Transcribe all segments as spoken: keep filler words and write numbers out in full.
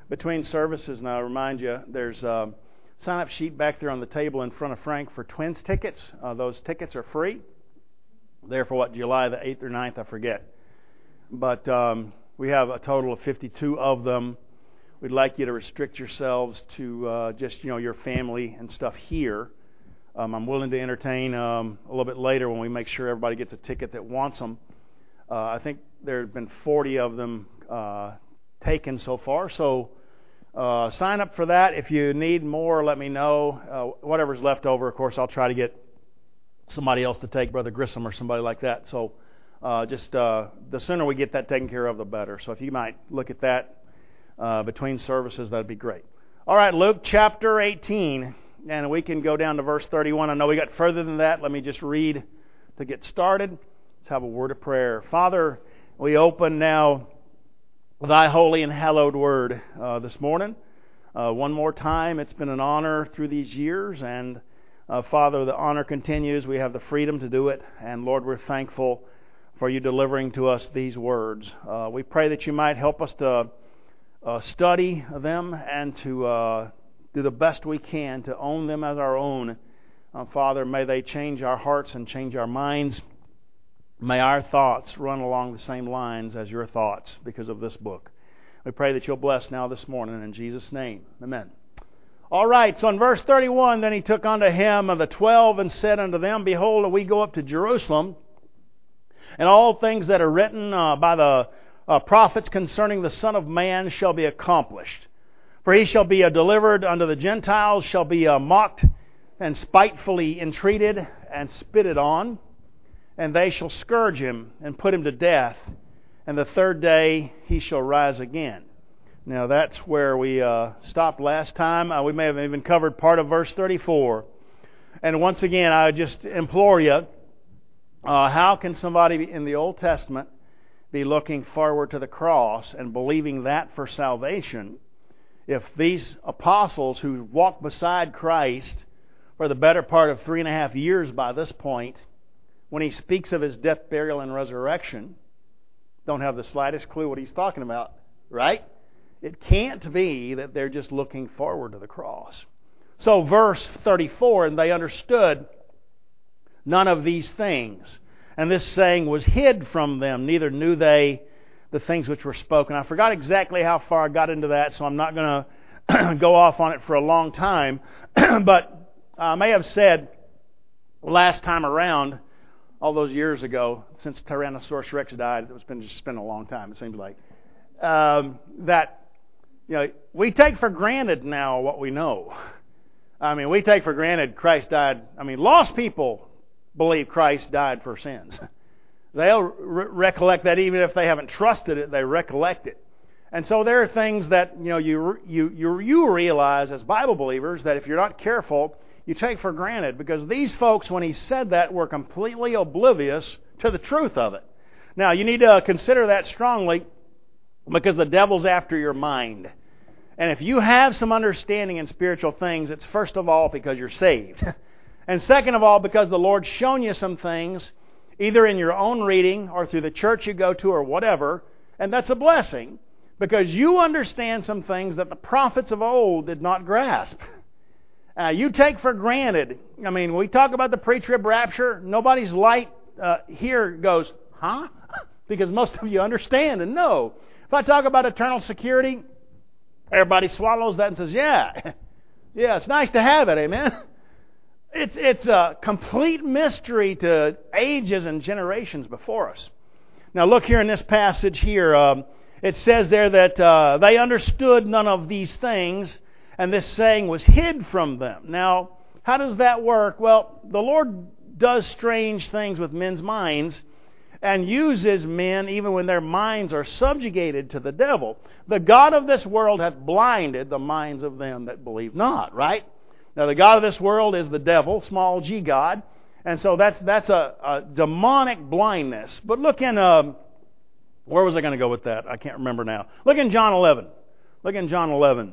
between services, now I remind you, there's a sign-up sheet back there on the table in front of Frank for Twins tickets. Uh, those tickets are free. They're for what, July the eighth or ninth, I forget. But um, we have a total of fifty-two of them. We'd like you to restrict yourselves to uh, just, you know, your family and stuff here. Um, I'm willing to entertain um, a little bit later when we make sure everybody gets a ticket that wants them. Uh, I think there have been forty of them uh, taken so far. So uh, sign up for that. If you need more, let me know. Uh, whatever's left over, of course, I'll try to get somebody else to take, Brother Grissom or somebody like that. So uh, just uh, the sooner we get that taken care of, the better. So if you might look at that uh, between services, that'd be great. All right, Luke chapter eighteen. And we can go down to verse thirty-one. I know we got further than that. Let me just read to get started. Let's have a word of prayer. Father, we open now Thy holy and hallowed word uh, this morning. Uh, one more time, it's been an honor through these years. And uh, Father, the honor continues. We have the freedom to do it. And Lord, we're thankful for You delivering to us these words. Uh, we pray that You might help us to uh, study them and to Uh, do the best we can to own them as our own. Uh, Father, may they change our hearts and change our minds. May our thoughts run along the same lines as Your thoughts because of this book. We pray that You'll bless now this morning in Jesus' name. Amen. All right, so in verse thirty-one, then He took unto Him of the twelve and said unto them, Behold, we go up to Jerusalem, and all things that are written uh, by the uh, prophets concerning the Son of Man shall be accomplished. For He shall be uh, delivered unto the Gentiles, shall be uh, mocked and spitefully entreated and spitted on, and they shall scourge Him and put Him to death, and the third day He shall rise again. Now that's where we uh, stopped last time. Uh, we may have even covered part of verse thirty-four. And once again, I just implore you, uh, how can somebody in the Old Testament be looking forward to the cross and believing that for salvation if these apostles who walked beside Christ for the better part of three and a half years by this point, when He speaks of His death, burial, and resurrection, don't have the slightest clue what He's talking about, right? It can't be that they're just looking forward to the cross. So verse thirty-four, and they understood none of these things. And this saying was hid from them, neither knew they the things which were spoken. I forgot exactly how far I got into that, so I'm not going to go off on it for a long time. But I may have said last time around, all those years ago, since Tyrannosaurus Rex died, it's been just been a long time, it seems like, um, that you know we take for granted now what we know. I mean, we take for granted Christ died. I mean, lost people believe Christ died for sins. They'll re- recollect that even if they haven't trusted it, they recollect it. And so there are things that you know you you you you realize as Bible believers that if you're not careful, you take for granted, because these folks, when He said that, were completely oblivious to the truth of it. Now, you need to consider that strongly, because the devil's after your mind. And if you have some understanding in spiritual things, it's first of all because you're saved. And second of all, because the Lord's shown you some things, either in your own reading or through the church you go to or whatever, and that's a blessing, because you understand some things that the prophets of old did not grasp. Uh, you take for granted, I mean, we talk about the pre-trib rapture, nobody's light uh, here goes, huh? Because most of you understand and know. If I talk about eternal security, everybody swallows that and says, yeah, yeah, it's nice to have it, amen? It's it's a complete mystery to ages and generations before us. Now look here in this passage here. Um, it says there that uh, they understood none of these things, and this saying was hid from them. Now, how does that work? Well, the Lord does strange things with men's minds and uses men even when their minds are subjugated to the devil. The God of this world hath blinded the minds of them that believe not, right? Now, the God of this world is the devil, small g God. And so that's that's a, a demonic blindness. But look in, uh, where was I going to go with that? I can't remember now. Look in John eleven. Look in John eleven.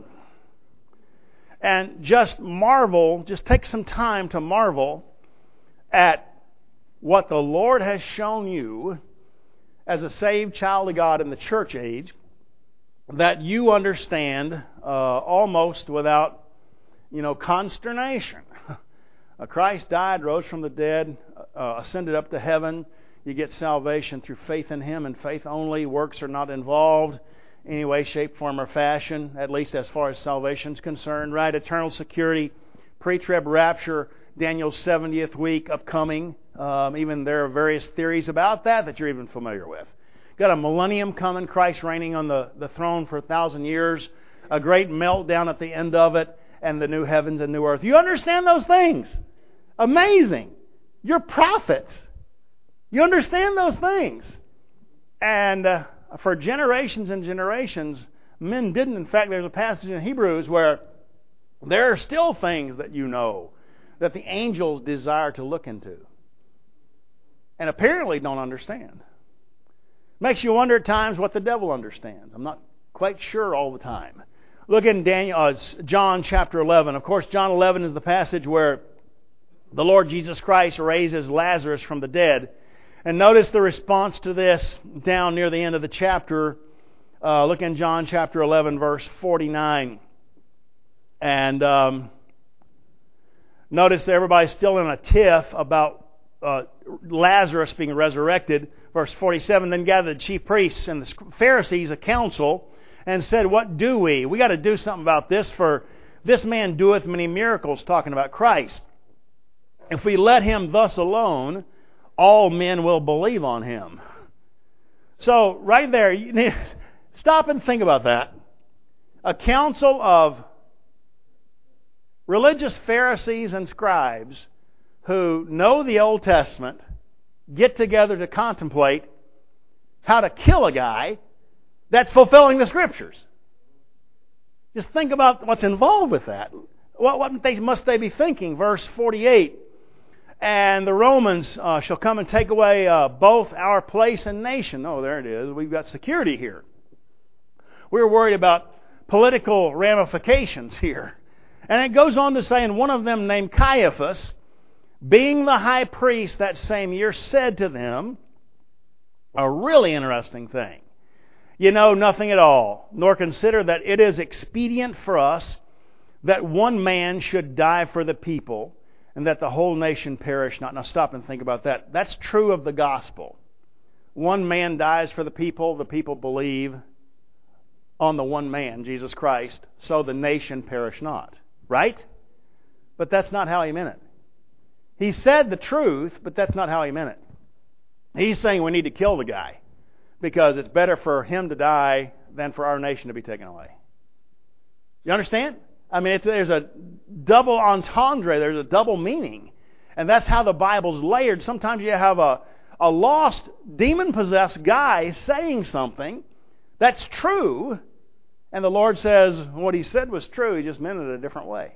And just marvel, just take some time to marvel at what the Lord has shown you as a saved child of God in the church age, that you understand uh, almost without, you know, consternation. uh, Christ died, rose from the dead, uh, ascended up to heaven. You get salvation through faith in Him and faith only. Works are not involved in any way, shape, form, or fashion, at least as far as salvation is concerned, right? Eternal security, pre-trib rapture, Daniel's seventieth week upcoming. Um, even there are various theories about that that you're even familiar with. Got a millennium coming, Christ reigning on the, the throne for a thousand years, a great meltdown at the end of it, and the new heavens and new earth. You understand those things? Amazing. You're prophets. You understand those things. And uh, for generations and generations, men didn't. In fact, there's a passage in Hebrews where there are still things that you know that the angels desire to look into and apparently don't understand. Makes you wonder at times what the devil understands. I'm not quite sure all the time. Look in Daniel, uh, John chapter eleven. Of course, John eleven is the passage where the Lord Jesus Christ raises Lazarus from the dead. And notice the response to this down near the end of the chapter. Uh, look in John chapter eleven, verse forty-nine. And um, notice that everybody's still in a tiff about uh, Lazarus being resurrected. Verse forty-seven, then gathered the chief priests and the Pharisees a council and said, what do we? We got to do something about this, for this man doeth many miracles, talking about Christ. If we let him thus alone, all men will believe on him. So, right there, you need to stop and think about that. A council of religious Pharisees and scribes who know the Old Testament get together to contemplate how to kill a guy that's fulfilling the Scriptures. Just think about what's involved with that. What, what they, must they be thinking? Verse forty-eight, and the Romans uh, shall come and take away uh, both our place and nation. Oh, there it is. We've got security here. We're worried about political ramifications here. And it goes on to say, and one of them named Caiaphas, being the high priest that same year, said to them a really interesting thing. You know nothing at all, nor consider that it is expedient for us that one man should die for the people, and that the whole nation perish not. Now stop and think about that. That's true of the gospel. One man dies for the people, the people believe on the one man, Jesus Christ, so the nation perish not. Right? But that's not how he meant it. He said the truth, but that's not how he meant it. He's saying we need to kill the guy because it's better for him to die than for our nation to be taken away. You understand? I mean, it's, there's a double entendre, there's a double meaning. And that's how the Bible's layered. Sometimes you have a, a lost, demon-possessed guy saying something that's true, and the Lord says what he said was true, he just meant it a different way.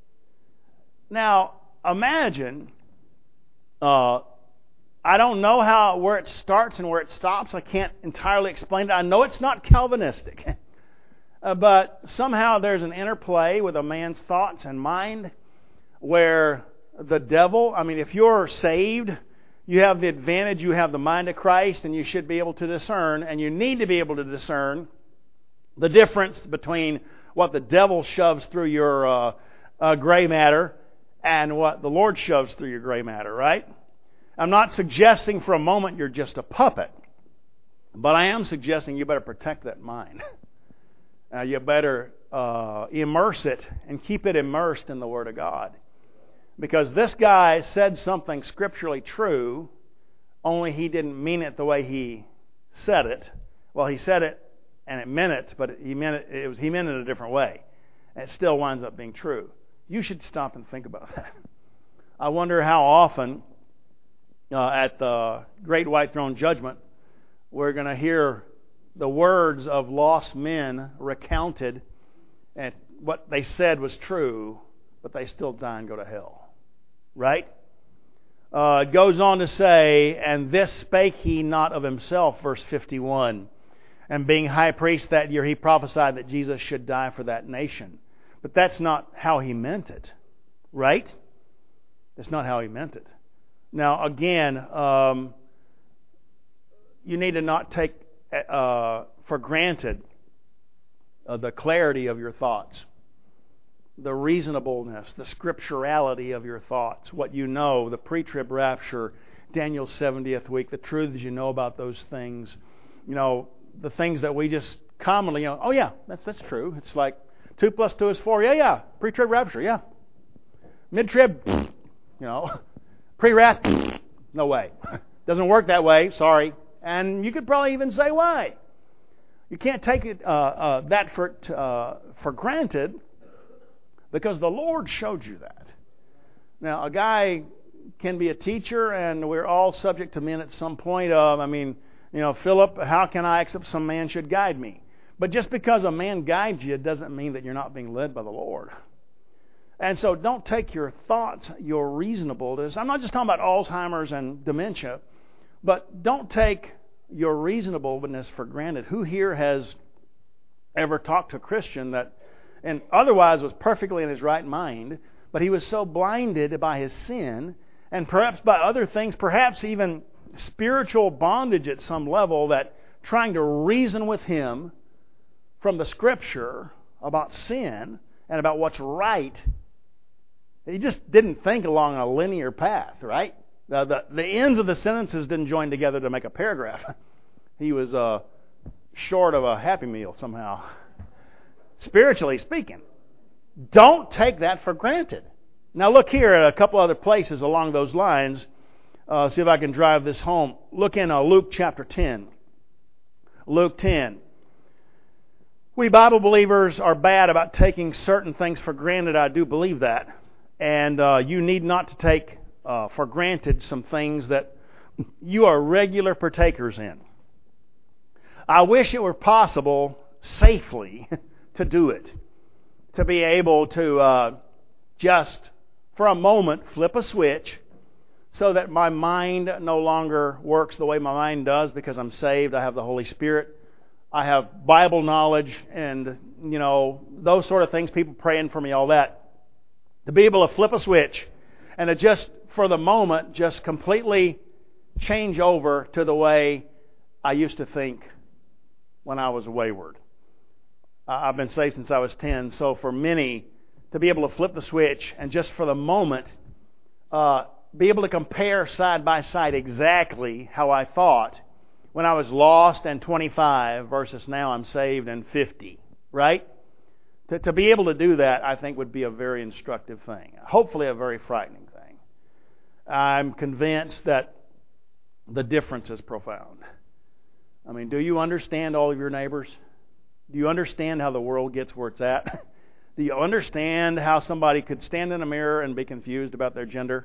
Now, imagine, uh, I don't know how where it starts and where it stops. I can't entirely explain it. I know it's not Calvinistic. uh, but somehow there's an interplay with a man's thoughts and mind where the devil, I mean, if you're saved, you have the advantage, you have the mind of Christ, and you should be able to discern, and you need to be able to discern the difference between what the devil shoves through your uh, uh, gray matter and what the Lord shoves through your gray matter, right? I'm not suggesting for a moment you're just a puppet, but I am suggesting you better protect that mind. Uh, you better uh, immerse it and keep it immersed in the Word of God. Because this guy said something scripturally true, only he didn't mean it the way he said it. Well, he said it and it meant it, but he meant it, it was, he meant it a different way. And it still winds up being true. You should stop and think about that. I wonder how often uh, at the Great White Throne Judgment we're going to hear the words of lost men recounted, and what they said was true, but they still die and go to hell. Right? Uh, it goes on to say, and this spake he not of himself, verse fifty-one. And being high priest that year, he prophesied that Jesus should die for that nation. But that's not how he meant it. Right? That's not how he meant it. Now, again, um, you need to not take uh, for granted uh, the clarity of your thoughts, the reasonableness, the scripturality of your thoughts, what you know, the pre-trib rapture, Daniel's seventieth week, the truths you know about those things, you know, the things that we just commonly, you know, oh yeah, that's that's true. It's like two plus two is four. Yeah, yeah. Pre-trib rapture, yeah. Mid-trib, you know. Pre-wrath, no way. Doesn't work that way, sorry. And you could probably even say why. You can't take it uh, uh, that for uh, for granted because the Lord showed you that. Now, a guy can be a teacher, and we're all subject to men at some point. Of, I mean, you know, Philip, how can I accept some man should guide me? But just because a man guides you doesn't mean that you're not being led by the Lord. And so don't take your thoughts, your reasonableness. I'm not just talking about Alzheimer's and dementia, but don't take your reasonableness for granted. Who here has ever talked to a Christian that, and otherwise was perfectly in his right mind, but he was so blinded by his sin and perhaps by other things, perhaps even spiritual bondage at some level, that trying to reason with him from the Scripture about sin and about what's right, he just didn't think along a linear path, right? The, the, the ends of the sentences didn't join together to make a paragraph. He was uh, short of a Happy Meal somehow, spiritually speaking. Don't take that for granted. Now look here at a couple other places along those lines. Uh, see if I can drive this home. Look in uh, Luke chapter ten. Luke ten. We Bible believers are bad about taking certain things for granted. I do believe that. And uh, you need not to take uh, for granted some things that you are regular partakers in. I wish it were possible safely to do it. To be able to uh, just for a moment flip a switch so that my mind no longer works the way my mind does because I'm saved. I have the Holy Spirit. I have Bible knowledge and, you know, those sort of things, people praying for me, all that. To be able to flip a switch and to just, for the moment, just completely change over to the way I used to think when I was wayward. I've been saved since I was ten, so for many, to be able to flip the switch and just for the moment, uh, be able to compare side by side exactly how I thought when I was lost and twenty-five versus now I'm saved and fifty, right? To, to be able to do that, I think, would be a very instructive thing. Hopefully a very frightening thing. I'm convinced that the difference is profound. I mean, do you understand all of your neighbors? Do you understand how the world gets where it's at? Do you understand how somebody could stand in a mirror and be confused about their gender?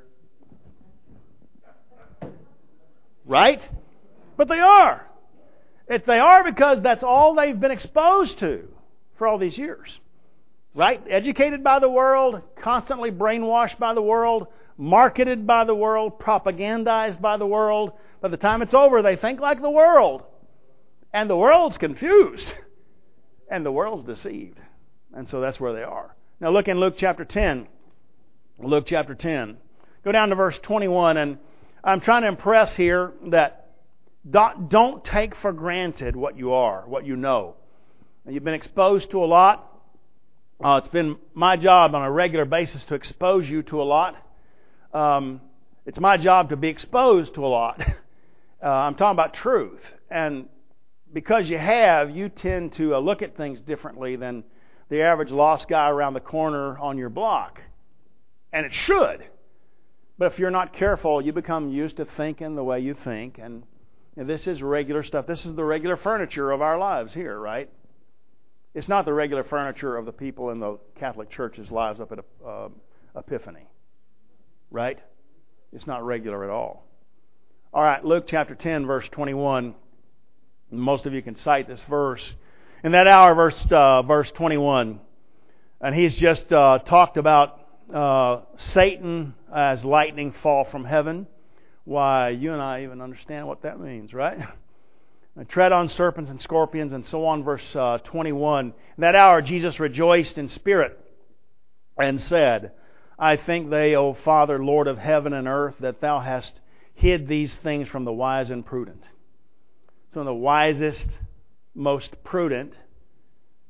Right? But they are. If they are because that's all they've been exposed to for all these years. Right? Educated by the world, constantly brainwashed by the world, marketed by the world, propagandized by the world. By the time it's over, they think like the world. And the world's confused. And the world's deceived. And so that's where they are. Now look in Luke chapter ten. Luke chapter ten. Go down to verse twenty-one. And I'm trying to impress here that don't take for granted what you are, what you know. You've been exposed to a lot. Uh, it's been my job on a regular basis to expose you to a lot. Um, it's my job to be exposed to a lot. Uh, I'm talking about truth. And because you have, you tend to uh, look at things differently than the average lost guy around the corner on your block. And it should. But if you're not careful, you become used to thinking the way you think. And, and this is regular stuff. This is the regular furniture of our lives here, right? It's not the regular furniture of the people in the Catholic Church's lives up at uh, Epiphany. Right? It's not regular at all. All right, Luke chapter ten, verse twenty-one. Most of you can cite this verse. In that hour, verse uh, verse twenty-one, and he's just uh, talked about uh, Satan as lightning fall from heaven. Why, you and I even understand what that means, right? And tread on serpents and scorpions and so on, verse uh, twenty-one. In that hour, Jesus rejoiced in spirit and said, I thank thee, O Father, Lord of heaven and earth, that thou hast hid these things from the wise and prudent. So the wisest, most prudent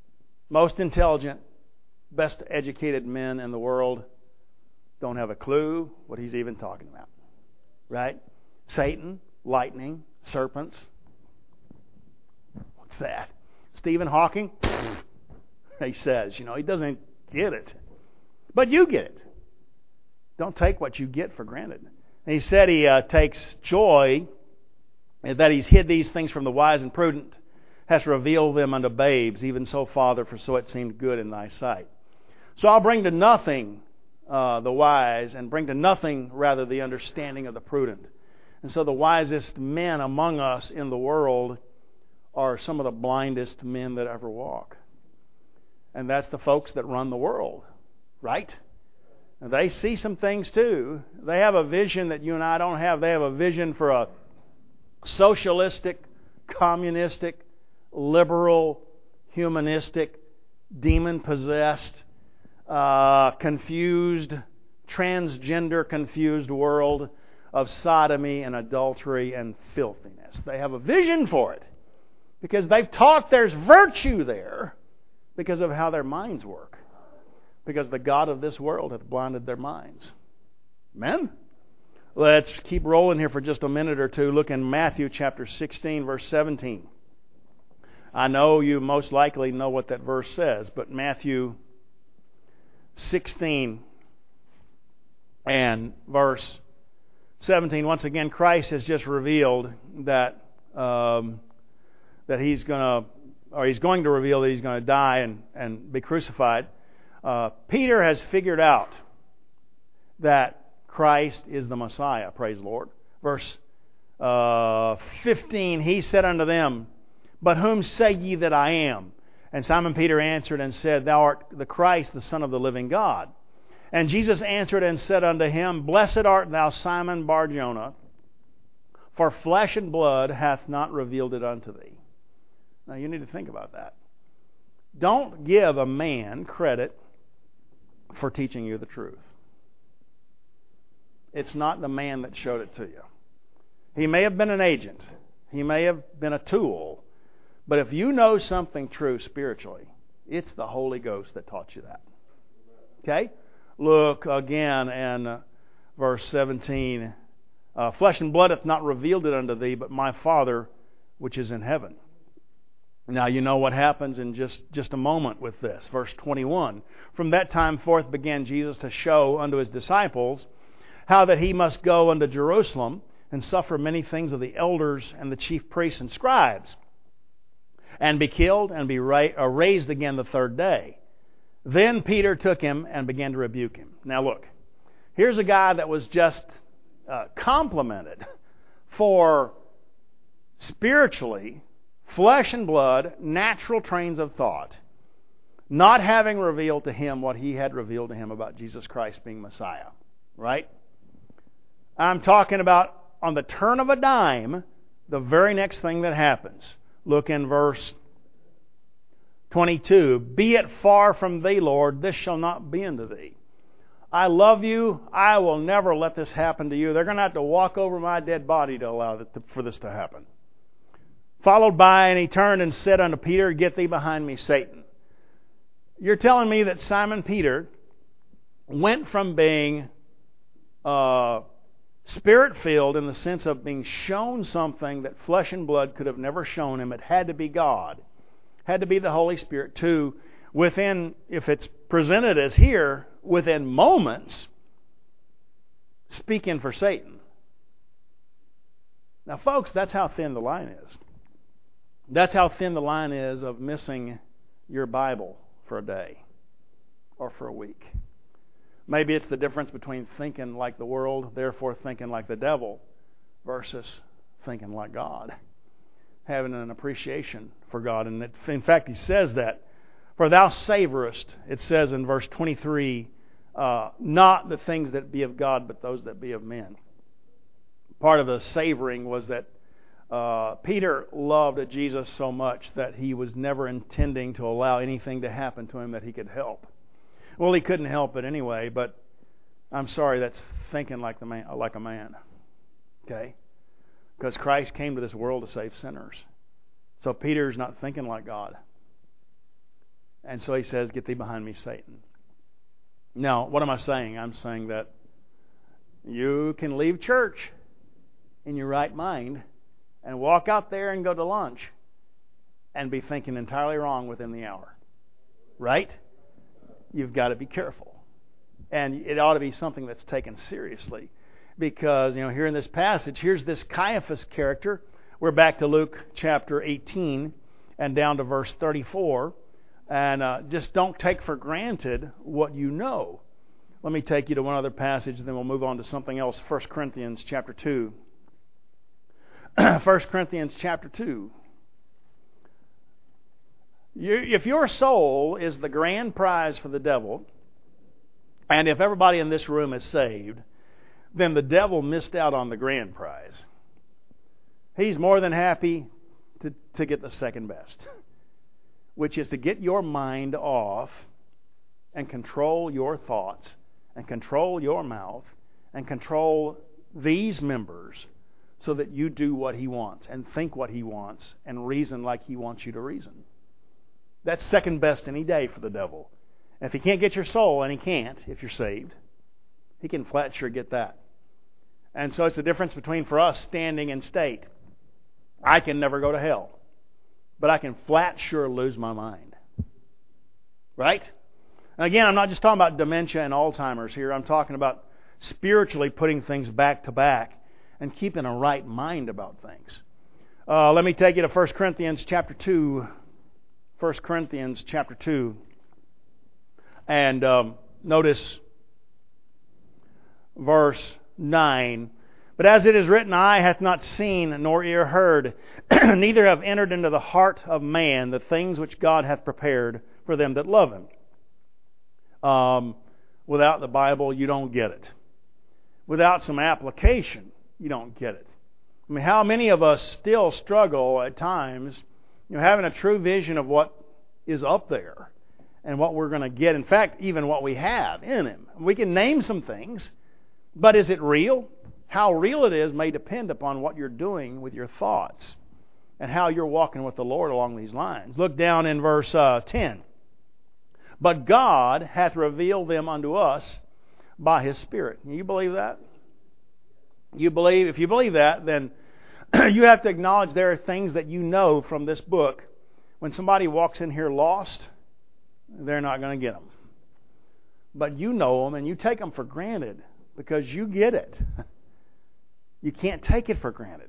most intelligent, best educated men in the world don't have a clue what he's even talking about. Right? Satan, lightning, serpents. What's that? Stephen Hawking, he says, you know, he doesn't get it. But you get it. Don't take what you get for granted. And he said he uh, takes joy that he's hid these things from the wise and prudent, has revealed them unto babes, even so, Father, for so it seemed good in thy sight. So I'll bring to nothing uh, the wise, and bring to nothing, rather, the understanding of the prudent. And so the wisest men among us in the world are some of the blindest men that ever walk. And that's the folks that run the world, right? And they see some things too. They have a vision that you and I don't have. They have a vision for a socialistic, communistic, liberal, humanistic, demon-possessed, uh, confused, transgender confused world of sodomy and adultery and filthiness. They have a vision for it because they've taught there's virtue there because of how their minds work. Because the God of this world hath blinded their minds. Amen? Let's keep rolling here for just a minute or two. Look in Matthew chapter sixteen, verse seventeen. I know you most likely know what that verse says, but Matthew sixteen and verse seventeen, once again, Christ has just revealed that um, that He's going to, or He's going to reveal that He's going to die and, and be crucified. Uh, Peter has figured out that Christ is the Messiah, praise the Lord. Verse uh, fifteen, he said unto them, But whom say ye that I am? And Simon Peter answered and said, Thou art the Christ, the Son of the living God. And Jesus answered and said unto him, Blessed art thou, Simon Bar-Jonah, for flesh and blood hath not revealed it unto thee. Now you need to think about that. Don't give a man credit for teaching you the truth. It's not the man that showed it to you. He may have been an agent. He may have been a tool. But if you know something true spiritually, it's the Holy Ghost that taught you that. Okay? Look again in uh, verse seventeen. Uh, Flesh and blood hath not revealed it unto thee, but my Father which is in heaven. Now you know what happens in just, just a moment with this. Verse twenty-one. From that time forth began Jesus to show unto His disciples how that He must go unto Jerusalem and suffer many things of the elders and the chief priests and scribes, and be killed and be ra- uh, raised again the third day. Then Peter took Him and began to rebuke Him. Now look, here's a guy that was just uh, complimented for spiritually, flesh and blood, natural trains of thought, not having revealed to him what He had revealed to him about Jesus Christ being Messiah. Right? I'm talking about on the turn of a dime, the very next thing that happens. Look in verse twenty-two. Be it far from thee, Lord, this shall not be unto thee. I love you. I will never let this happen to you. They're going to have to walk over my dead body to allow it to, for this to happen. Followed by, and he turned and said unto Peter, Get thee behind me, Satan. You're telling me that Simon Peter went from being uh, Spirit-filled in the sense of being shown something that flesh and blood could have never shown him. It had to be God. Had to be the Holy Spirit. To, within, if it's presented as here, within moments, speaking for Satan. Now, folks, that's how thin the line is. That's how thin the line is of missing your Bible for a day or for a week. Maybe it's the difference between thinking like the world, therefore thinking like the devil, versus thinking like God. Having an appreciation for God. And it, in fact, he says that. For thou savorest, it says in verse twenty-three, uh, not the things that be of God, but those that be of men. Part of the savoring was that uh, Peter loved Jesus so much that he was never intending to allow anything to happen to him that he could help. Well, he couldn't help it anyway, but I'm sorry, that's thinking like the man, like a man. Okay? Because Christ came to this world to save sinners. So Peter's not thinking like God. And so he says, "Get thee behind me, Satan." Now, what am I saying? I'm saying that you can leave church in your right mind and walk out there and go to lunch and be thinking entirely wrong within the hour. Right? You've got to be careful. And it ought to be something that's taken seriously. Because, you know, here in this passage, here's this Caiaphas character. We're back to Luke chapter eighteen and down to verse thirty-four. And uh, just don't take for granted what you know. Let me take you to one other passage, and then we'll move on to something else. First Corinthians chapter two. First Corinthians chapter two. You, if your soul is the grand prize for the devil, and if everybody in this room is saved, then the devil missed out on the grand prize. He's more than happy to, to get the second best, which is to get your mind off and control your thoughts and control your mouth and control these members so that you do what he wants and think what he wants and reason like he wants you to reason. That's second best any day for the devil. And if he can't get your soul, and he can't if you're saved, he can flat sure get that. And so it's the difference between, for us, standing and state. I can never go to hell, but I can flat sure lose my mind. Right? And again, I'm not just talking about dementia and Alzheimer's here. I'm talking about spiritually putting things back to back and keeping a right mind about things. Uh, let me take you to First Corinthians chapter two. First Corinthians chapter two. And um, notice verse nine. But as it is written, eye hath not seen, nor ear heard, neither have entered into the heart of man the things which God hath prepared for them that love Him. Um, without the Bible, you don't get it. Without some application, you don't get it. I mean, how many of us still struggle at times, you know, having a true vision of what is up there and what we're going to get. In fact, even what we have in Him. We can name some things, but is it real? How real it is may depend upon what you're doing with your thoughts and how you're walking with the Lord along these lines. Look down in verse uh, ten. But God hath revealed them unto us by His Spirit. You believe that? You believe? If you believe that, then you have to acknowledge there are things that you know from this book. When somebody walks in here lost, they're not going to get them. But you know them and you take them for granted because you get it. You can't take it for granted.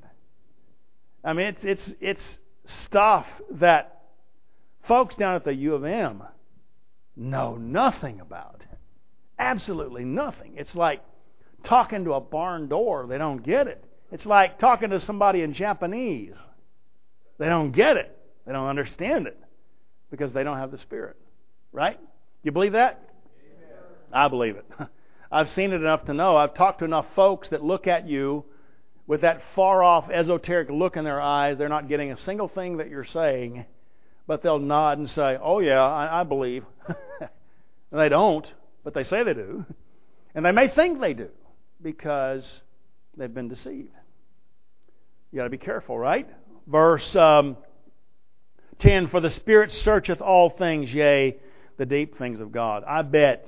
I mean, it's it's it's stuff that folks down at the U of M know nothing about. Absolutely nothing. It's like talking to a barn door. They don't get it. It's like talking to somebody in Japanese. They don't get it. They don't understand it because they don't have the Spirit. Right? You believe that? Amen. I believe it. I've seen it enough to know. I've talked to enough folks that look at you with that far-off, esoteric look in their eyes. They're not getting a single thing that you're saying, but they'll nod and say, "Oh yeah, I, I believe." And they don't, but they say they do. And they may think they do because they've been deceived. You got to be careful, right? Verse um, ten, for the Spirit searcheth all things, yea, the deep things of God. I bet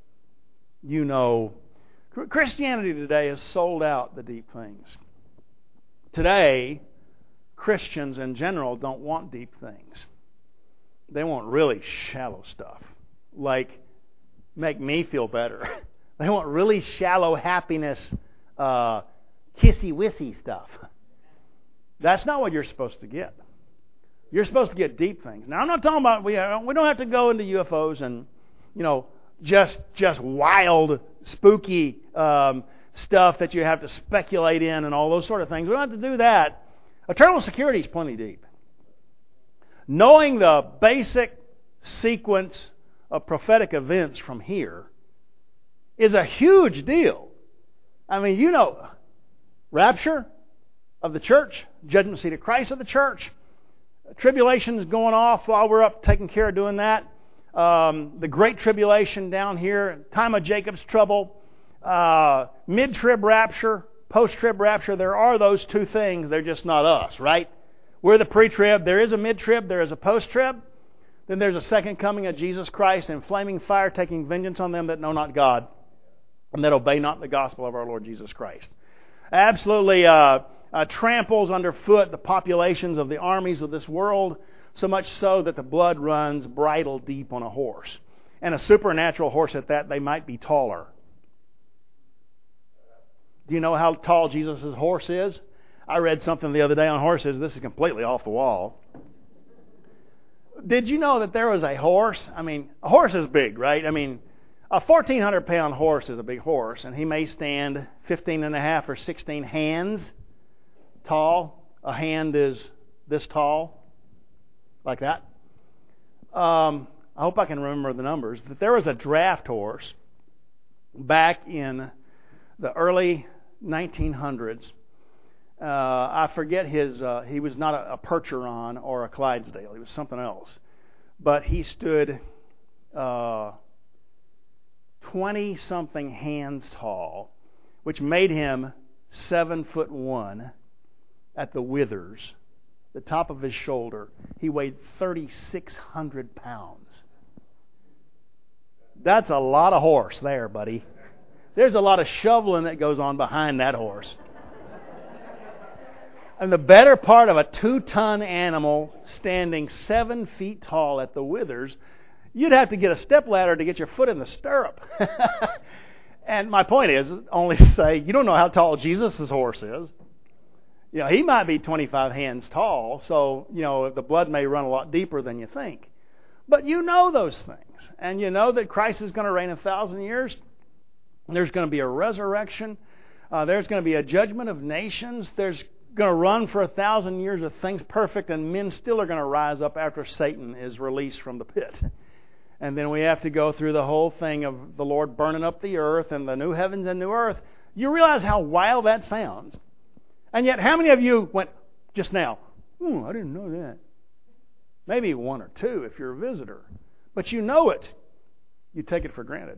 you know Christianity today has sold out the deep things. Today, Christians in general don't want deep things. They want really shallow stuff, like make me feel better. They want really shallow happiness, uh, kissy-wissy stuff. That's not what you're supposed to get. You're supposed to get deep things. Now, I'm not talking about, we, we don't have to go into U F Os and, you know, just just wild, spooky um, stuff that you have to speculate in and all those sort of things. We don't have to do that. Eternal security is plenty deep. Knowing the basic sequence of prophetic events from here is a huge deal. I mean, you know, rapture of the church, judgment seat of Christ of the church, tribulation is going off while we're up taking care of doing that. Um, the Great Tribulation down here, time of Jacob's trouble, uh, mid-trib rapture, post-trib rapture. There are those two things. They're just not us, right? We're the pre-trib. There is a mid-trib. There is a post-trib. Then there's a second coming of Jesus Christ in flaming fire, taking vengeance on them that know not God and that obey not the gospel of our Lord Jesus Christ. Absolutely uh, uh, tramples underfoot the populations of the armies of this world, so much so that the blood runs bridle deep on a horse. And a supernatural horse at that, they might be taller. Do you know how tall Jesus' horse is? I read something the other day on horses. This is completely off the wall. Did you know that there was a horse? I mean, a horse is big, right? I mean, a fourteen hundred pound horse is a big horse, and he may stand fifteen and a half or sixteen hands tall. A hand is this tall, like that. Um, I hope I can remember the numbers. That there was a draft horse back in the early nineteen hundreds. Uh, I forget his, uh, he was not a, a Percheron or a Clydesdale. He was something else. But he stood uh, twenty-something hands tall, which made him seven foot one at the withers, the top of his shoulder. He weighed thirty-six hundred pounds. That's a lot of horse there, buddy. There's a lot of shoveling that goes on behind that horse. And the better part of a two-ton animal standing seven feet tall at the withers, you'd have to get a stepladder to get your foot in the stirrup. And my point is, only to say, you don't know how tall Jesus' horse is. You know, he might be twenty-five hands tall, so, you know, the blood may run a lot deeper than you think. But you know those things. And you know that Christ is going to reign a thousand years. There's going to be a resurrection. Uh, there's going to be a judgment of nations. There's going to run for a thousand years of things perfect, and men still are going to rise up after Satan is released from the pit. And then we have to go through the whole thing of the Lord burning up the earth and the new heavens and new earth. You realize how wild that sounds. And yet, how many of you went just now, hmm, I didn't know that. Maybe one or two if you're a visitor. But you know it. You take it for granted.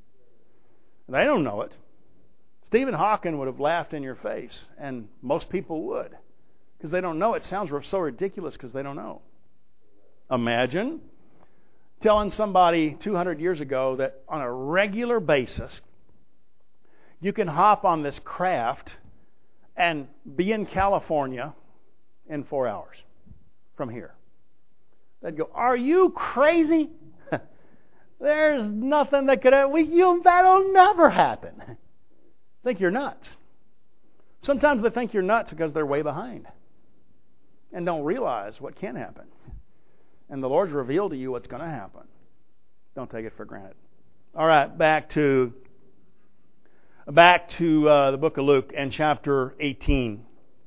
They don't know it. Stephen Hawking would have laughed in your face, and most people would, because they don't know. It sounds so ridiculous because they don't know. Imagine telling somebody two hundred years ago that on a regular basis you can hop on this craft and be in California in four hours from here. They'd go, "Are you crazy? There's nothing that could happen. We, you, that'll never happen." Think you're nuts. Sometimes they think you're nuts because they're way behind and don't realize what can happen. And the Lord's revealed to you what's going to happen. Don't take it for granted. All right, back to back to uh, the book of Luke and chapter eighteen.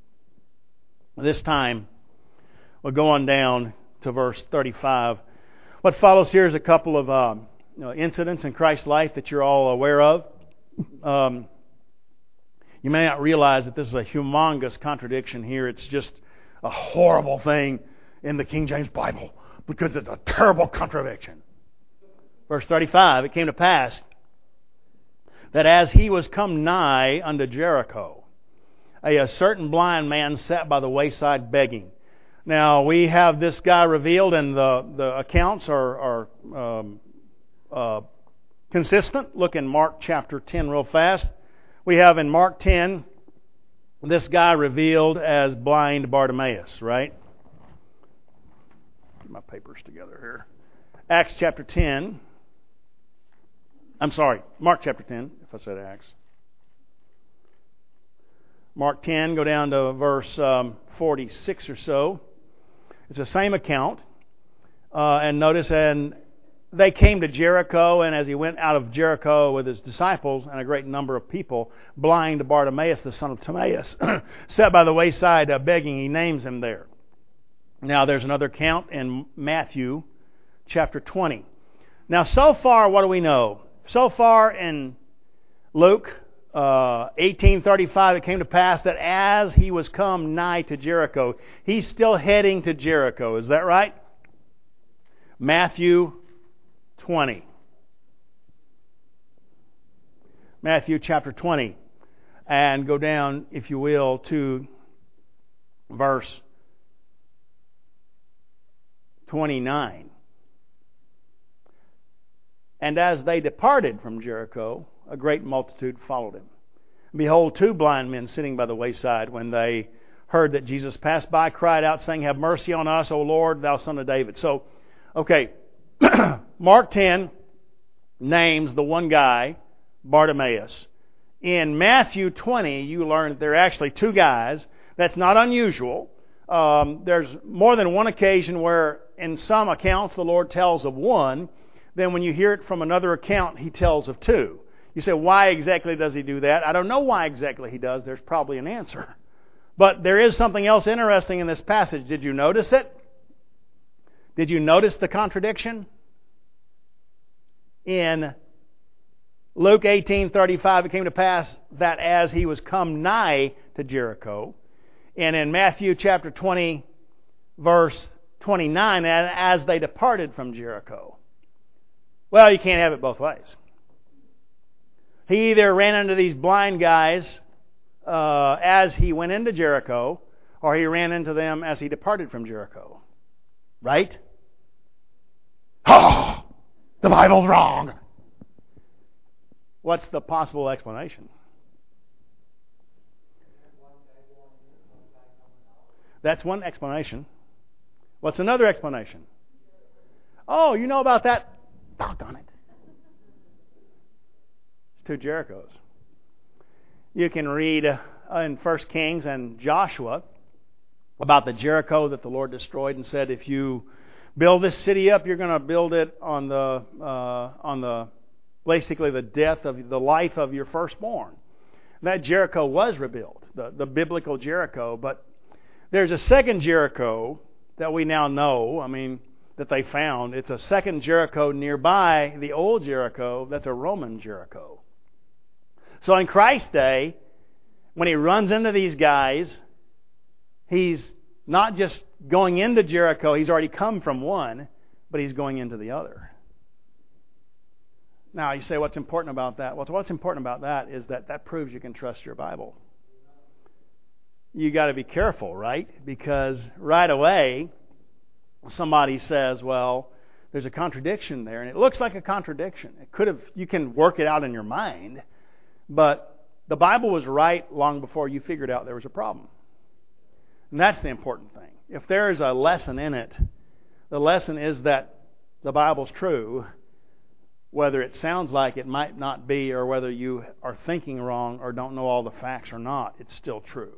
This time, we'll go on down to verse thirty-five. What follows here is a couple of um, you know, incidents in Christ's life that you're all aware of. Um, you may not realize that this is a humongous contradiction here. It's just a horrible thing in the King James Bible because it's a terrible contradiction. Verse thirty-five, it came to pass that as he was come nigh unto Jericho, a, a certain blind man sat by the wayside begging. Now, we have this guy revealed, and the, the accounts are, are um, uh, consistent. Look in Mark chapter ten real fast. We have in Mark ten this guy revealed as blind Bartimaeus, right? Get my papers together here. Acts chapter ten. I'm sorry, Mark chapter ten, if I said Acts. Mark ten, go down to verse um, forty-six or so. It's the same account. Uh, and notice, and they came to Jericho, and as he went out of Jericho with his disciples and a great number of people, blind Bartimaeus, the son of Timaeus, sat by the wayside uh, begging. He names him there. Now, there's another account in Matthew chapter twenty. Now, so far, what do we know? So far in Luke uh, eighteen thirty-five, it came to pass that as he was come nigh to Jericho, he's still heading to Jericho. Is that right? Matthew twenty. Matthew chapter twenty. And go down, if you will, to verse twenty-nine. And as they departed from Jericho, a great multitude followed him. Behold, two blind men sitting by the wayside, when they heard that Jesus passed by, cried out, saying, Have mercy on us, O Lord, thou Son of David. So, okay, Mark ten names the one guy, Bartimaeus. In Matthew twenty, you learn that there are actually two guys. That's not unusual. Um, there's more than one occasion where, in some accounts, the Lord tells of one. Then when you hear it from another account, He tells of two. You say, why exactly does He do that? I don't know why exactly He does. There's probably an answer. But there is something else interesting in this passage. Did you notice it? Did you notice the contradiction? In Luke eighteen thirty-five, it came to pass that as he was come nigh to Jericho, and in Matthew chapter twenty, verse twenty-nine, and as they departed from Jericho. Well, you can't have it both ways. He either ran into these blind guys uh, as he went into Jericho, or he ran into them as he departed from Jericho. Right? Oh, the Bible's wrong. What's the possible explanation? That's one explanation. What's another explanation? Oh, you know about that? Doggone it. It's two Jerichos. You can read uh, in First Kings and Joshua about the Jericho that the Lord destroyed and said, if you build this city up, you're going to build it on the uh, on the basically the death of the life of your firstborn. And that Jericho was rebuilt, the, the biblical Jericho. But there's a second Jericho that we now know, I mean, that they found. It's a second Jericho nearby the old Jericho. That's a Roman Jericho. So in Christ's day, when He runs into these guys, He's not just going into Jericho. He's already come from one, but He's going into the other. Now, you say, what's important about that? Well, what's important about that is that that proves you can trust your Bible. You got to be careful, right? Because right away, somebody says, well, there's a contradiction there, and it looks like a contradiction. It could have, you can work it out in your mind, but the Bible was right long before you figured out there was a problem. And that's the important thing. If there is a lesson in it, the lesson is that the Bible's true, whether it sounds like it might not be, or whether you are thinking wrong or don't know all the facts or not, it's still true.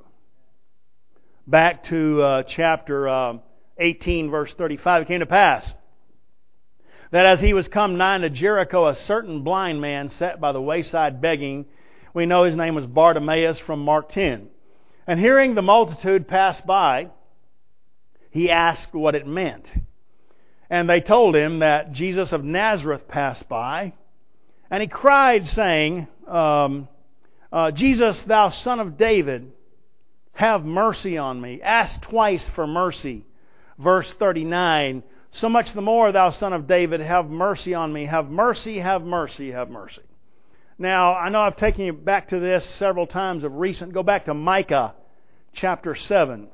Back to uh, chapter uh, eighteen, verse thirty-five, it came to pass that as he was come nigh to Jericho, a certain blind man sat by the wayside begging. We know his name was Bartimaeus from Mark ten. And hearing the multitude pass by, he asked what it meant. And they told him that Jesus of Nazareth passed by. And he cried, saying, um, uh, Jesus, thou Son of David, have mercy on me. Ask twice for mercy. Verse thirty-nine, so much the more, thou Son of David, have mercy on me. Have mercy, have mercy, have mercy. Now, I know I've taken you back to this several times of recent. Go back to Micah chapter seven.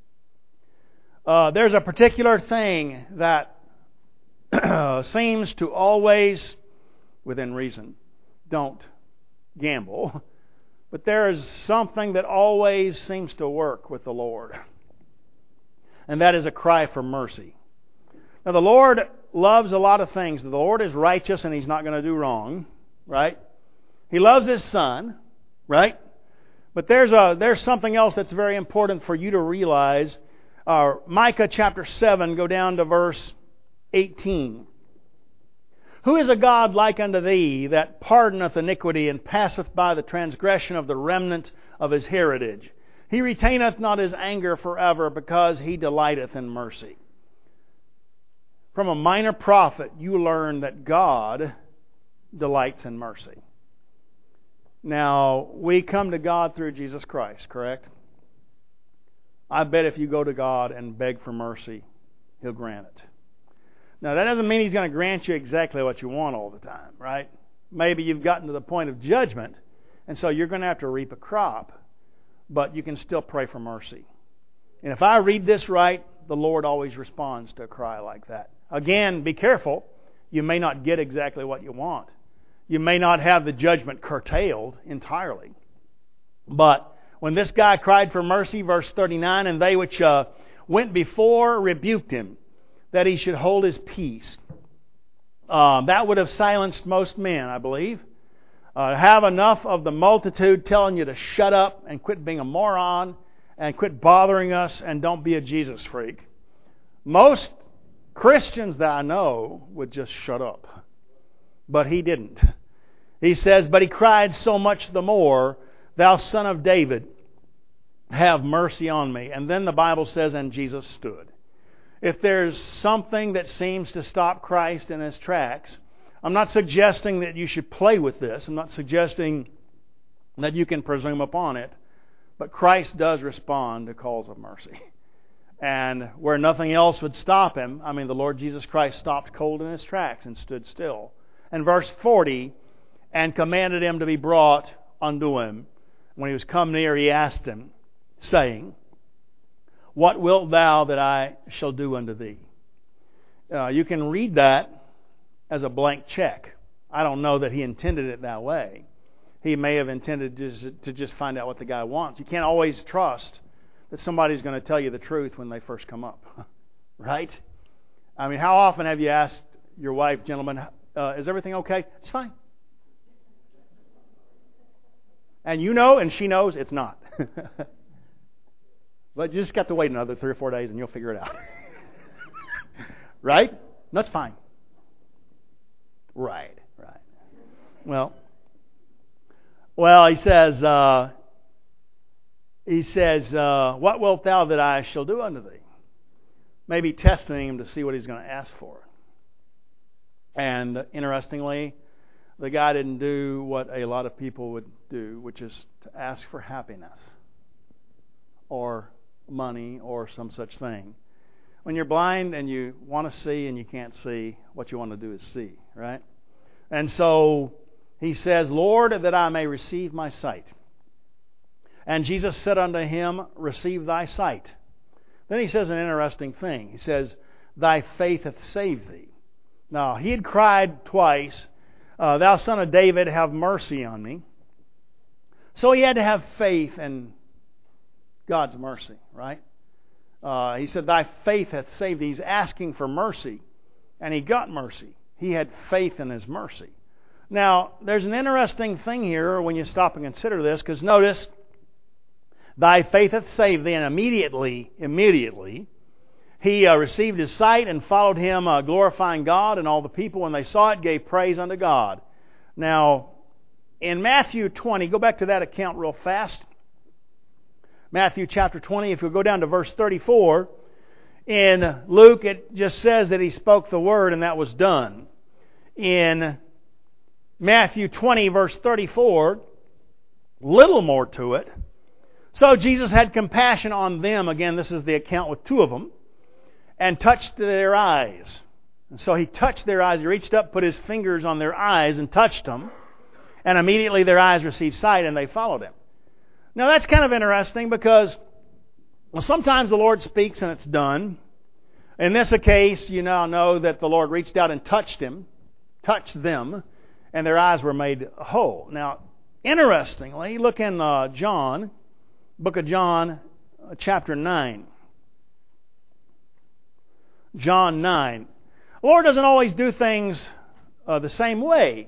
Uh, there's a particular thing that seems to always, within reason, don't gamble, but there is something that always seems to work with the Lord. And that is a cry for mercy. Now, the Lord loves a lot of things. The Lord is righteous and He's not going to do wrong, right? He loves His Son, right? But there's a there's something else that's very important for you to realize. Uh, Micah chapter seven, go down to verse eighteen. Who is a God like unto thee, that pardoneth iniquity, and passeth by the transgression of the remnant of his heritage? He retaineth not his anger forever, because he delighteth in mercy. From a minor prophet, you learn that God delights in mercy. Now, we come to God through Jesus Christ, correct? I bet if you go to God and beg for mercy, He'll grant it. Now, that doesn't mean He's going to grant you exactly what you want all the time, right? Maybe you've gotten to the point of judgment, and so you're going to have to reap a crop, but you can still pray for mercy. And if I read this right, the Lord always responds to a cry like that. Again, be careful. You may not get exactly what you want. You may not have the judgment curtailed entirely. But when this guy cried for mercy, verse thirty-nine, and they which uh, went before rebuked him, that he should hold his peace. Uh, that would have silenced most men, I believe. Uh, have enough of the multitude telling you to shut up and quit being a moron and quit bothering us and don't be a Jesus freak. Most Christians that I know would just shut up. But he didn't. He says, but he cried so much the more, thou son of David, have mercy on me. And then the Bible says, and Jesus stood. If there's something that seems to stop Christ in his tracks, I'm not suggesting that you should play with this. I'm not suggesting that you can presume upon it. But Christ does respond to calls of mercy. And where nothing else would stop him, I mean, the Lord Jesus Christ stopped cold in his tracks and stood still. And verse forty, and commanded him to be brought unto him. When he was come near, he asked him, saying, what wilt thou that I shall do unto thee? Uh, you can read that as a blank check. I don't know that he intended it that way. He may have intended just, to just find out what the guy wants. You can't always trust that somebody's going to tell you the truth when they first come up. Right? I mean, how often have you asked your wife, gentlemen, uh, is everything okay? It's fine. And you know, and she knows it's not. But you just got to wait another three or four days and you'll figure it out. Right? That's fine. Right, right. Well, well, he says, uh, he says, uh, what wilt thou that I shall do unto thee? Maybe testing him to see what he's going to ask for. And interestingly, the guy didn't do what a lot of people would do, which is to ask for happiness or money or some such thing. When you're blind and you want to see and you can't see, what you want to do is see, right? And so he says, Lord, that I may receive my sight. And Jesus said unto him, receive thy sight. Then he says an interesting thing. He says, thy faith hath saved thee. Now, he had cried twice, uh, thou son of David, have mercy on me. So he had to have faith in God's mercy, right? Uh, he said, thy faith hath saved thee. He's asking for mercy, and he got mercy. He had faith in his mercy. Now, there's an interesting thing here when you stop and consider this, because notice, thy faith hath saved thee, and immediately, immediately, he uh, received his sight and followed him, uh, glorifying God, and all the people, when they saw it, gave praise unto God. Now, in Matthew twenty, go back to that account real fast. Matthew chapter twenty, if you'll go down to verse thirty-four, in Luke it just says that he spoke the word and that was done. In Matthew twenty, verse thirty-four, little more to it. So Jesus had compassion on them. Again, this is the account with two of them. And touched their eyes. And so he touched their eyes. He reached up, put his fingers on their eyes and touched them. And immediately their eyes received sight and they followed him. Now that's kind of interesting because well, sometimes the Lord speaks and it's done. In this case, you now know that the Lord reached out and touched him, touched them, and their eyes were made whole. Now, interestingly, look in uh, John, book of John, uh, chapter nine. John nine. The Lord doesn't always do things uh, the same way.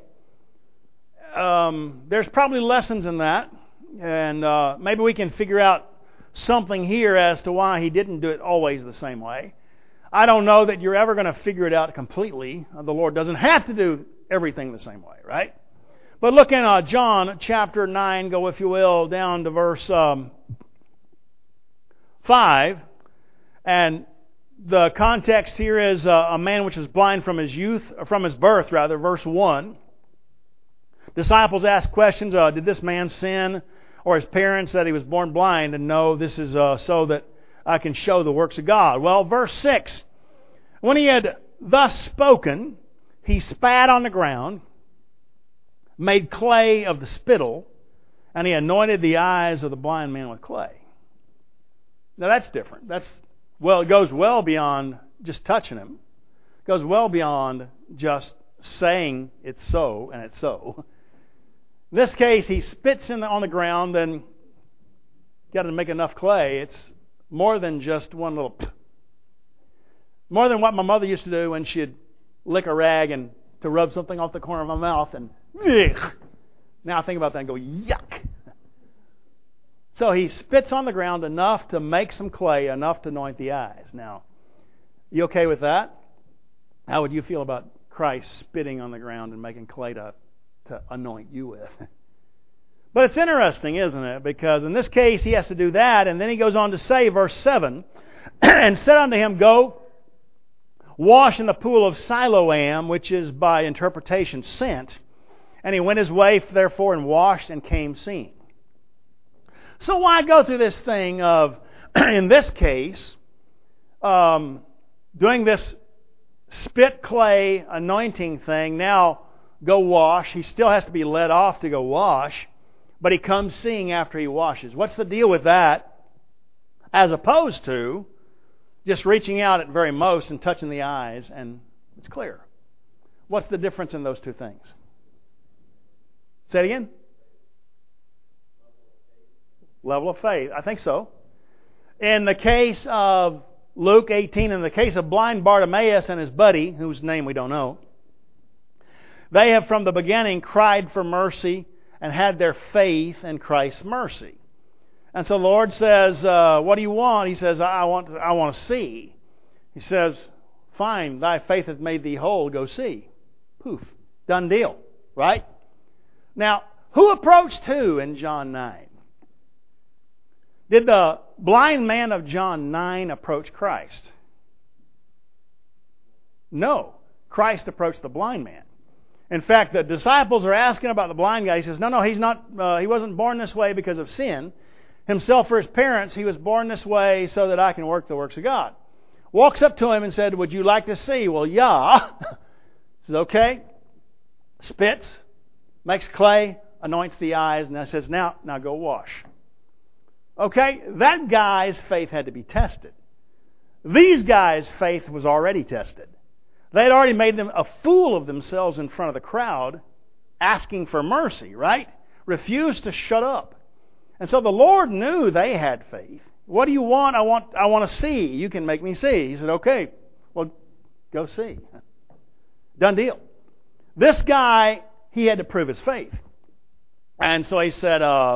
Um, there's probably lessons in that. And uh, maybe we can figure out something here as to why He didn't do it always the same way. I don't know that you're ever going to figure it out completely. The Lord doesn't have to do everything the same way, right? But look in uh, John chapter nine, go if you will, down to verse um, five. And the context here is uh, a man which was blind from his youth, from his birth rather, verse one. Disciples ask questions, uh, did this man sin or his parents that he was born blind? And no, this is uh, so that I can show the works of God. Well, verse six. When he had thus spoken, he spat on the ground, made clay of the spittle, and he anointed the eyes of the blind man with clay. Now that's different. That's well, it goes well beyond just touching him. goes well beyond just saying it's so and it's so. In this case, he spits in the, on the ground and got to make enough clay. It's more than just one little... More than what my mother used to do when she'd lick a rag and to rub something off the corner of my mouth and... Now I think about that and go, yuck! So he spits on the ground enough to make some clay, enough to anoint the eyes. Now, you okay with that? How would you feel about Christ spitting on the ground and making clay to, to anoint you with? But it's interesting, isn't it? Because in this case, he has to do that, and then he goes on to say, verse seven, and said unto him, Go, wash in the pool of Siloam, which is by interpretation sent. And he went his way, therefore, and washed and came seeing. So why go through this thing of, in this case, um, doing this spit clay anointing thing, now go wash. He still has to be led off to go wash, but he comes seeing after he washes. What's the deal with that? As opposed to just reaching out at very most and touching the eyes and it's clear. What's the difference in those two things? Say it again. Level of faith. I think so. In the case of Luke eighteen, in the case of blind Bartimaeus and his buddy, whose name we don't know, they have from the beginning cried for mercy and had their faith in Christ's mercy. And so the Lord says, uh, what do you want? He says, I want to, I want to see. He says, fine, thy faith hath made thee whole, go see. Poof. Done deal. Right? Now, who approached who in John nine? Did the blind man of John nine approach Christ? No. Christ approached the blind man. In fact, the disciples are asking about the blind guy. He says, no, no, he's not. Uh, he wasn't born this way because of sin. Himself or his parents, he was born this way so that I can work the works of God. Walks up to him and said, would you like to see? Well, yeah. Says, okay. Spits, makes clay, anoints the eyes, and then says, now, now go wash. Okay, that guy's faith had to be tested. These guys' faith was already tested. They had already made them a fool of themselves in front of the crowd, asking for mercy, right? Refused to shut up. And so the Lord knew they had faith. What do you want? I want I want to see. You can make me see. He said, okay, well, go see. Done deal. This guy, he had to prove his faith. And so he said, uh,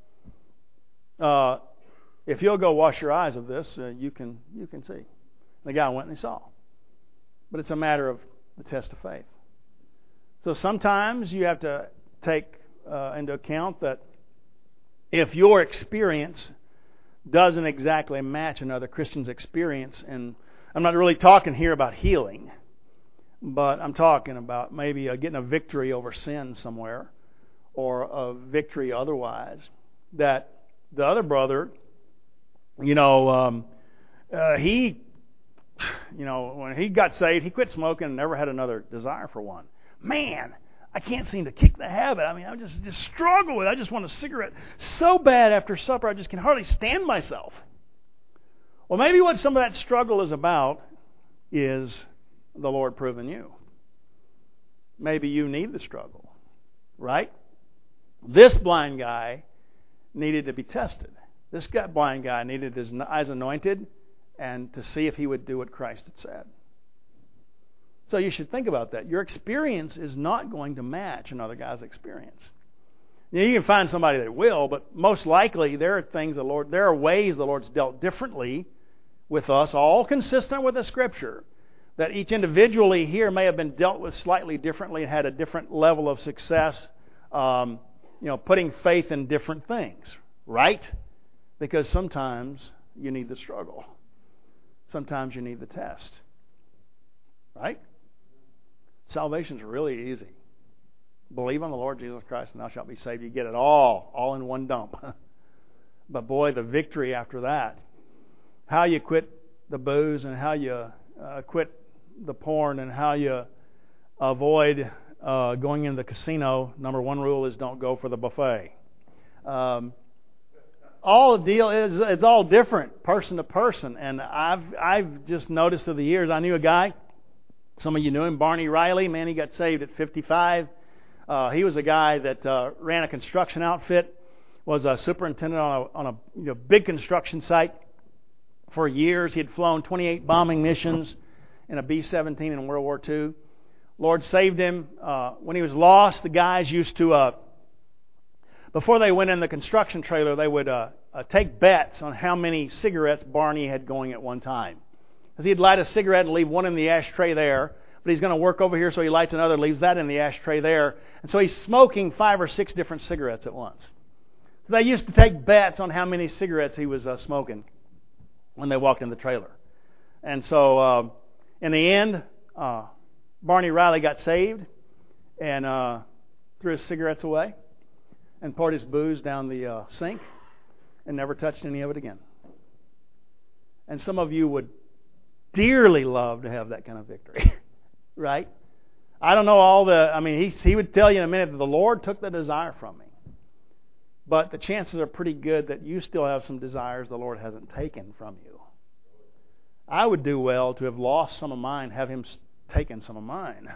uh, if you'll go wash your eyes of this, uh, you can you can see. The guy went and he saw. But it's a matter of the test of faith. So sometimes you have to take uh, into account that if your experience doesn't exactly match another Christian's experience, and I'm not really talking here about healing, but I'm talking about maybe uh, getting a victory over sin somewhere, or a victory otherwise, that the other brother, you know, um, uh, he, you know, when he got saved, he quit smoking and never had another desire for one. Man, I can't seem to kick the habit. I mean, I just, just struggle with it. I just want a cigarette so bad after supper, I just can hardly stand myself. Well, maybe what some of that struggle is about is the Lord proving you. Maybe you need the struggle, right? This blind guy needed to be tested. This guy, blind guy needed his eyes anointed and to see if he would do what Christ had said. So you should think about that. Your experience is not going to match another guy's experience. You know, you can find somebody that will, but most likely there are things the Lord, there are ways the Lord's dealt differently with us, all consistent with the Scripture, that each individually here may have been dealt with slightly differently and had a different level of success, um, you know, putting faith in different things, right? Because sometimes you need the struggle. Sometimes you need the test. Right? Salvation's really easy. Believe on the Lord Jesus Christ and thou shalt be saved. You get it all, all in one dump. But boy, the victory after that. How you quit the booze and how you uh, quit the porn and how you avoid uh, going into the casino. Number one rule is don't go for the buffet. Um, all the deal is it's all different, person to person. And I've I've just noticed through the years. I knew a guy Some of you knew him, Barney Riley. Man, he got saved at fifty-five. Uh, he was a guy that uh, ran a construction outfit, was a superintendent on a, on a you know, big construction site for years. He had flown twenty-eight bombing missions in a B seventeen in World War Two. Lord saved him. Uh, when he was lost, the guys used to, uh, before they went in the construction trailer, they would uh, uh, take bets on how many cigarettes Barney had going at one time. Because he'd light a cigarette and leave one in the ashtray there, but he's going to work over here, so he lights another, leaves that in the ashtray there. And so he's smoking five or six different cigarettes at once. So they used to take bets on how many cigarettes he was uh, smoking when they walked in the trailer. And so uh, in the end, uh, Barney Riley got saved and uh, threw his cigarettes away and poured his booze down the uh, sink and never touched any of it again. And some of you would dearly love to have that kind of victory, right? I don't know all the, I mean, he, he would tell you in a minute that the Lord took the desire from me. But the chances are pretty good that you still have some desires the Lord hasn't taken from you. I would do well to have lost some of mine, have Him taken some of mine.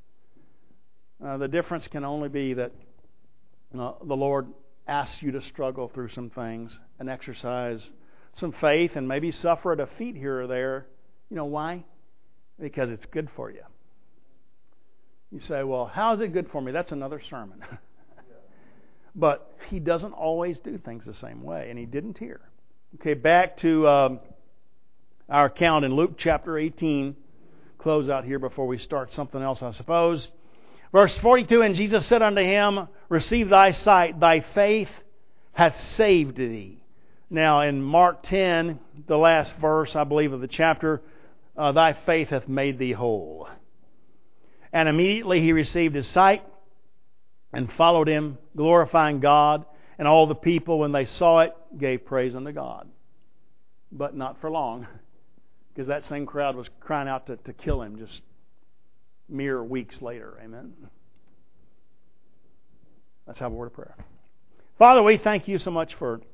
Uh, the difference can only be that you know, the Lord asks you to struggle through some things and exercise some faith and maybe suffer a defeat here or there. You know why? Because it's good for you. You say, well, how is it good for me? That's another sermon. But He doesn't always do things the same way, and He didn't here. Okay, back to um, our account in Luke chapter eighteen. Close out here before we start something else, I suppose. Verse forty-two, and Jesus said unto him, receive thy sight, thy faith hath saved thee. Now in Mark ten, the last verse, I believe, of the chapter, uh, thy faith hath made thee whole. And immediately he received his sight and followed him, glorifying God. And all the people, when they saw it, gave praise unto God. But not for long, because that same crowd was crying out to, to kill him just mere weeks later. Amen. Let's have a word of prayer. Father, we thank you so much for